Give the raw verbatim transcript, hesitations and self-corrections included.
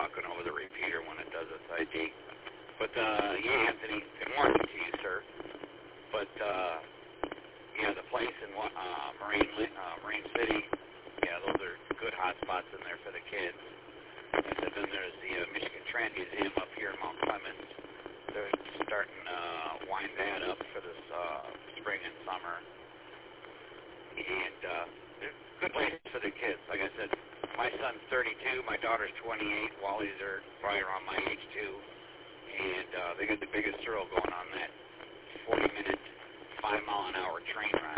talking over the repeater when it does its I D. But, uh, yeah, Anthony, good morning to you, sir. But, uh, yeah, the place in uh, Marine, uh, Marine City, yeah, those are good hot spots in there for the kids. I said then there's the uh, Michigan Trans Museum up here in Mount Clemens. They're starting to uh, wind that up for this uh, spring and summer. And uh, they're good places for the kids. Like I said, my son's thirty-two, my daughter's twenty-eight. Wally's are probably around my age too. And uh, they got the biggest thrill going on that forty-minute, five mile an hour train ride.